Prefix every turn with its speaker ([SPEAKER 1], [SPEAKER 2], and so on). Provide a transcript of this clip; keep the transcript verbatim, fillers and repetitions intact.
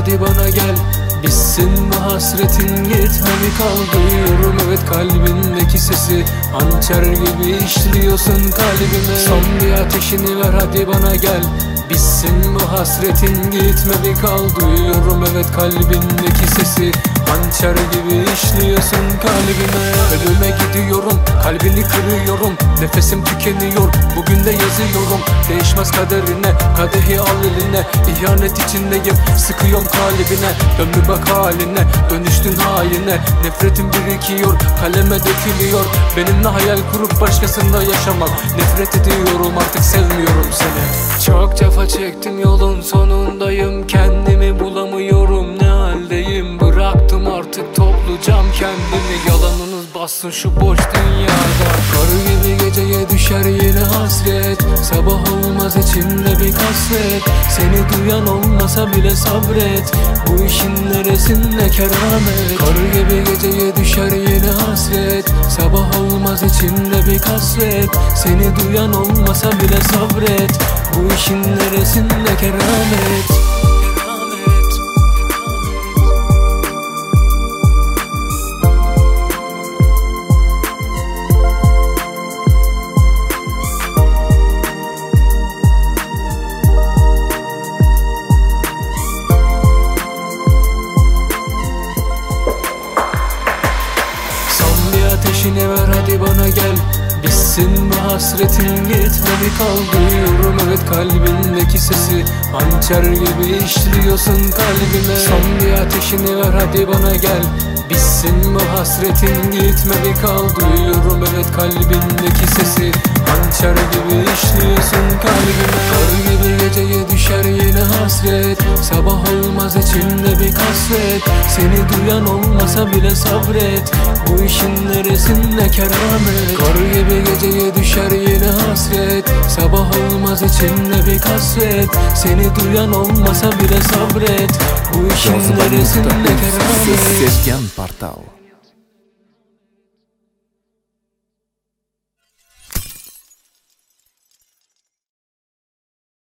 [SPEAKER 1] hadi bana gel. Bitsin bu hasretin, gitme bir kal. Duyuyorum evet kalbindeki sesi, hançer gibi işliyorsun kalbime. Son bir ateşini ver hadi bana gel. Bitsin bu hasretin, gitme bir kal. Duyuyorum evet kalbindeki sesi, hançer gibi işliyorsun kalbime. Ölüme gidiyorum, kalbini kırıyorum, nefesim tükeniyor, bugün de yazıyorum. Değişmez kaderine, kadehi al eline. İhanet içindeyim, sıkıyorum kalbine. Dön bir bak haline, dönüştün haline. Nefretim birikiyor, kaleme dökülüyor. Benimle hayal kurup başkasında yaşamak. Nefret ediyorum, artık sevmiyorum seni. Çok cefa çektim, yolun sonundayım. Kendimi bulamıyorum, ne haldeyim. Bıraktım artık, toplayacağım kendimi. Yalanınız bassın şu boş dünyada. Kar gibi geceye düşer yine hasret. Sabah olmaz içimde bir kasvet. Seni duyan olmasa bile sabret. Bu işin neresinde keramet? Kar gibi geceye düşer yine hasret. Sabah olmaz içimde bir kasvet. Seni duyan olmasa bile sabret. Bu işin neresinde keramet? Ateşini ver hadi bana gel. Bitsin bu hasretin, gitme bir kal. Duyuyorum evet kalbindeki sesi, hançer gibi işliyorsun kalbime. Son bir ateşini ver hadi bana gel. Bitsin bu hasretin, gitme bir kal. Duyuyorum evet kalbindeki sesi, hançer gibi işliyorsun kalbime. Kar gibi geceye düşer yine hasret. Sabah olmaz içimde bir kasvet. Seni duyan olmasa bile sabret. Bu işin neresinde keramet? Kar gibi geceye düşer yine hasret. Sabah olmaz içimde bir kasvet. Seni duyan olmasa bile sabret. Bu işin neresinde keramet?
[SPEAKER 2] Sesgen Portal.